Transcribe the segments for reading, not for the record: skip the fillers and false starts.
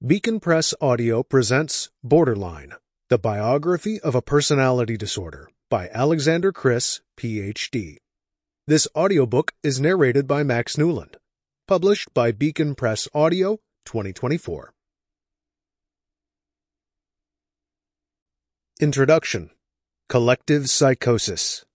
Beacon Press Audio presents Borderline, the biography of a personality disorder by Alexander Chris, Ph.D. This audiobook is narrated by Max Newland. Published by Beacon Press Audio, 2024. Introduction. Collective Psychosis.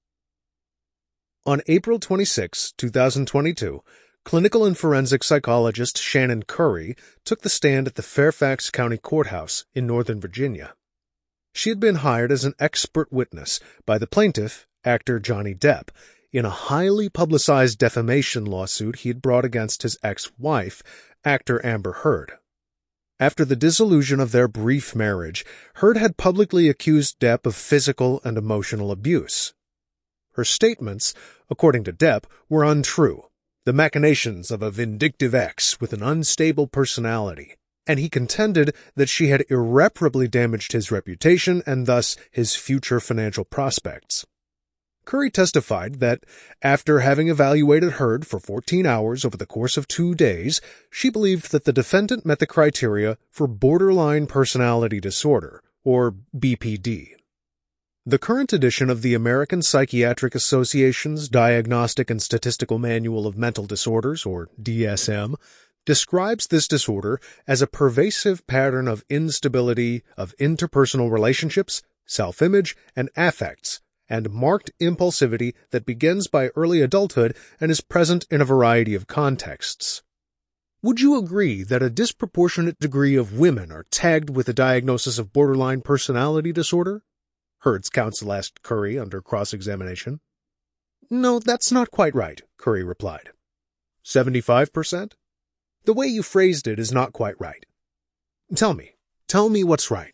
On April 26, 2022, clinical and forensic psychologist Shannon Curry took the stand at the Fairfax County Courthouse in Northern Virginia. She had been hired as an expert witness by the plaintiff, actor Johnny Depp, in a highly publicized defamation lawsuit he had brought against his ex-wife, actor Amber Heard. After the dissolution of their brief marriage, Heard had publicly accused Depp of physical and emotional abuse. Her statements, according to Depp, were untrue, the machinations of a vindictive ex with an unstable personality, and he contended that she had irreparably damaged his reputation and thus his future financial prospects. Curry testified that, after having evaluated Heard for 14 hours over the course of 2 days, she believed that the defendant met the criteria for borderline personality disorder, or BPD. The current edition of the American Psychiatric Association's Diagnostic and Statistical Manual of Mental Disorders, or DSM, describes this disorder as a pervasive pattern of instability of interpersonal relationships, self-image, and affects, and marked impulsivity that begins by early adulthood and is present in a variety of contexts. Would you agree that a disproportionate degree of women are tagged with a diagnosis of borderline personality disorder? Heard's counsel asked Curry under cross-examination. "No, that's not quite right," Curry replied. 75%? The way you phrased it is not quite right. Tell me what's right.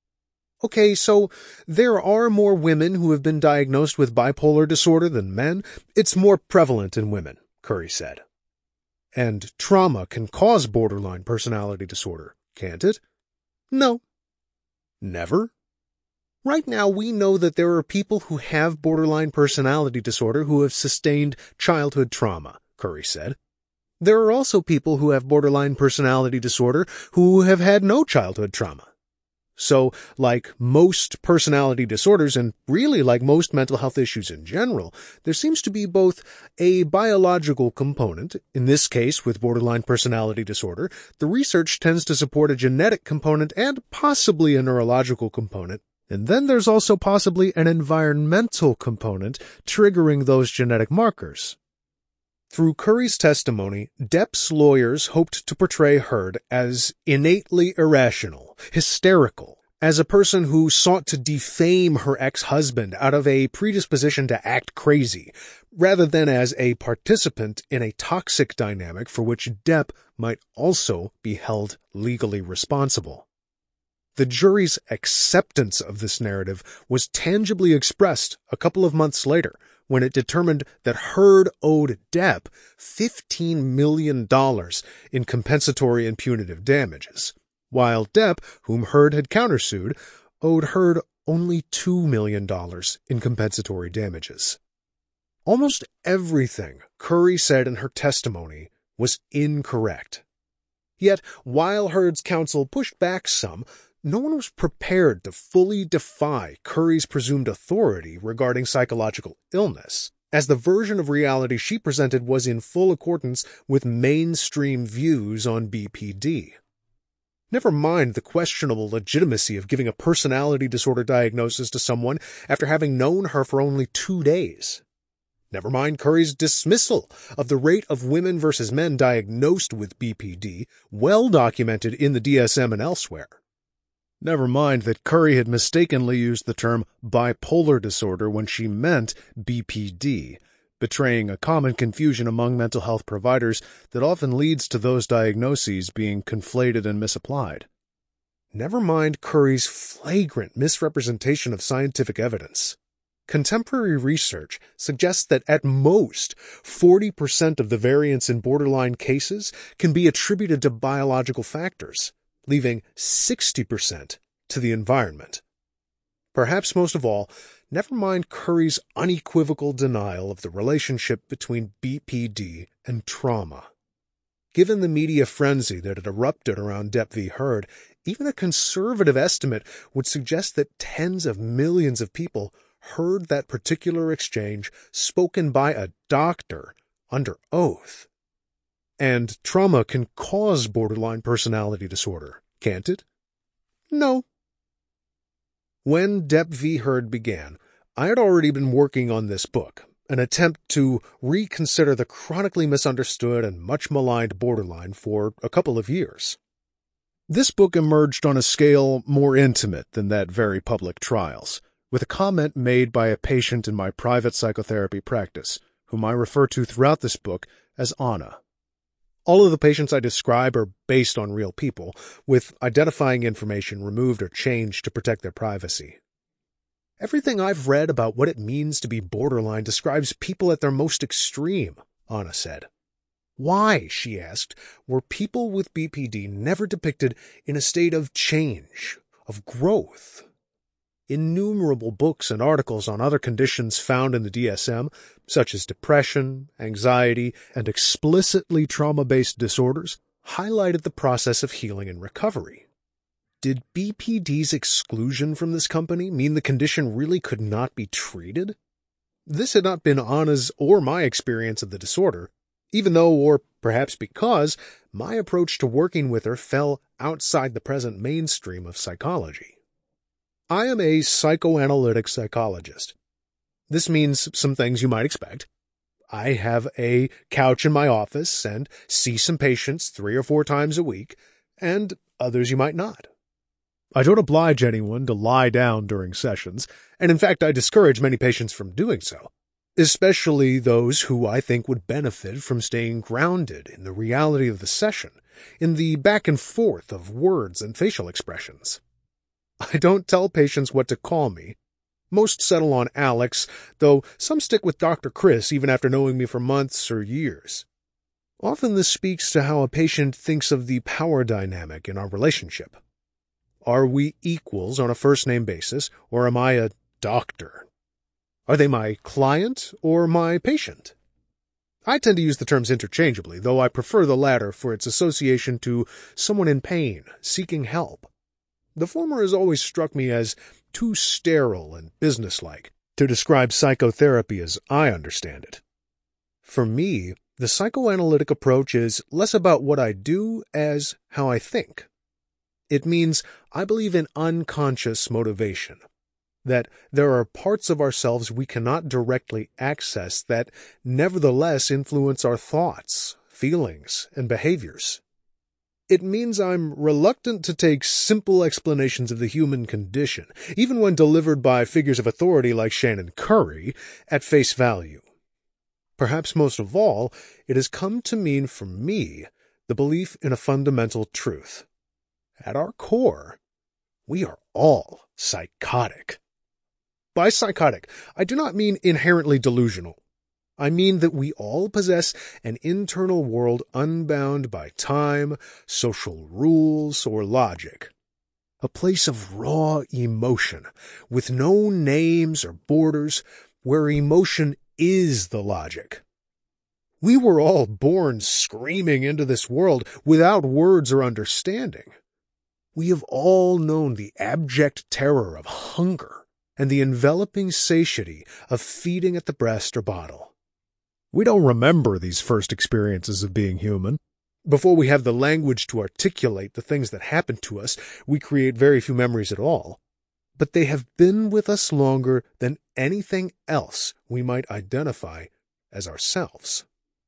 Okay, so there are more women who have been diagnosed with bipolar disorder than men. It's more prevalent in women, Curry said. And trauma can cause borderline personality disorder, can't it? No. Never? Right now, we know that there are people who have borderline personality disorder who have sustained childhood trauma, Curry said. There are also people who have borderline personality disorder who have had no childhood trauma. So, like most personality disorders, and really like most mental health issues in general, there seems to be both a biological component. In this case, with borderline personality disorder, the research tends to support a genetic component and possibly a neurological component. And then there's also possibly an environmental component triggering those genetic markers. Through Curry's testimony, Depp's lawyers hoped to portray Heard as innately irrational, hysterical, as a person who sought to defame her ex-husband out of a predisposition to act crazy, rather than as a participant in a toxic dynamic for which Depp might also be held legally responsible. The jury's acceptance of this narrative was tangibly expressed a couple of months later when it determined that Heard owed Depp $15 million in compensatory and punitive damages, while Depp, whom Heard had countersued, owed Heard only $2 million in compensatory damages. Almost everything Curry said in her testimony was incorrect. Yet, while Heard's counsel pushed back some, no one was prepared to fully defy Curry's presumed authority regarding psychological illness, as the version of reality she presented was in full accordance with mainstream views on BPD. Never mind the questionable legitimacy of giving a personality disorder diagnosis to someone after having known her for only 2 days. Never mind Curry's dismissal of the rate of women versus men diagnosed with BPD, well documented in the DSM and elsewhere. Never mind that Curry had mistakenly used the term bipolar disorder when she meant BPD, betraying a common confusion among mental health providers that often leads to those diagnoses being conflated and misapplied. Never mind Curry's flagrant misrepresentation of scientific evidence. Contemporary research suggests that at most 40% of the variance in borderline cases can be attributed to biological factors, leaving 60% to the environment. Perhaps most of all, never mind Curry's unequivocal denial of the relationship between BPD and trauma. Given the media frenzy that had erupted around Depp v. Heard, even a conservative estimate would suggest that tens of millions of people heard that particular exchange spoken by a doctor under oath. And trauma can cause borderline personality disorder, can't it? No. When Depp v. Heard began, I had already been working on this book, an attempt to reconsider the chronically misunderstood and much maligned borderline for a couple of years. This book emerged on a scale more intimate than that very public trial's, with a comment made by a patient in my private psychotherapy practice, whom I refer to throughout this book as Anna. All of the patients I describe are based on real people, with identifying information removed or changed to protect their privacy. Everything I've read about what it means to be borderline describes people at their most extreme, Anna said. Why, she asked, were people with BPD never depicted in a state of change, of growth? Innumerable books and articles on other conditions found in the DSM, such as depression, anxiety, and explicitly trauma-based disorders, highlighted the process of healing and recovery. Did BPD's exclusion from this company mean the condition really could not be treated? This had not been Anna's or my experience of the disorder, even though, or perhaps because, my approach to working with her fell outside the present mainstream of psychology. I am a psychoanalytic psychologist. This means some things you might expect. I have a couch in my office and see some patients 3 or 4 times a week, and others you might not. I don't oblige anyone to lie down during sessions, and in fact I discourage many patients from doing so, especially those who I think would benefit from staying grounded in the reality of the session, in the back and forth of words and facial expressions. I don't tell patients what to call me. Most settle on Alex, though some stick with Dr. Chris even after knowing me for months or years. Often this speaks to how a patient thinks of the power dynamic in our relationship. Are we equals on a first-name basis, or am I a doctor? Are they my client or my patient? I tend to use the terms interchangeably, though I prefer the latter for its association to someone in pain, seeking help. The former has always struck me as too sterile and businesslike to describe psychotherapy as I understand it. For me, the psychoanalytic approach is less about what I do as how I think. It means I believe in unconscious motivation, that there are parts of ourselves we cannot directly access that nevertheless influence our thoughts, feelings, and behaviors. It means I'm reluctant to take simple explanations of the human condition, even when delivered by figures of authority like Shannon Curry, at face value. Perhaps most of all, it has come to mean for me the belief in a fundamental truth. At our core, we are all psychotic. By psychotic, I do not mean inherently delusional. I mean that we all possess an internal world unbound by time, social rules, or logic. A place of raw emotion, with no names or borders, where emotion is the logic. We were all born screaming into this world without words or understanding. We have all known the abject terror of hunger and the enveloping satiety of feeding at the breast or bottle. We don't remember these first experiences of being human. Before we have the language to articulate the things that happen to us, we create very few memories at all. But they have been with us longer than anything else we might identify as ourselves.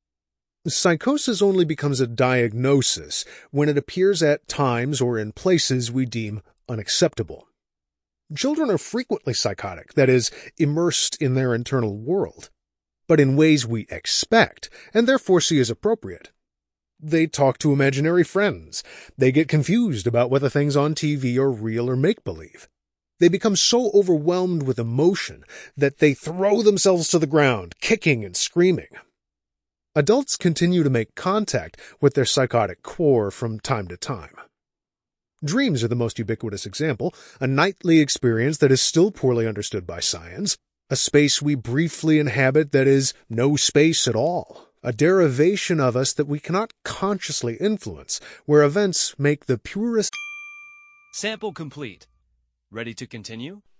Psychosis only becomes a diagnosis when it appears at times or in places we deem unacceptable. Children are frequently psychotic, that is, immersed in their internal world, but in ways we expect and therefore see as appropriate. They talk to imaginary friends. They get confused about whether things on TV are real or make-believe. They become so overwhelmed with emotion that they throw themselves to the ground, kicking and screaming. Adults continue to make contact with their psychotic core from time to time. Dreams are the most ubiquitous example, a nightly experience that is still poorly understood by science, a space we briefly inhabit that is no space at all, a derivation of us that we cannot consciously influence, where events make the purest. Sample complete. Ready to continue?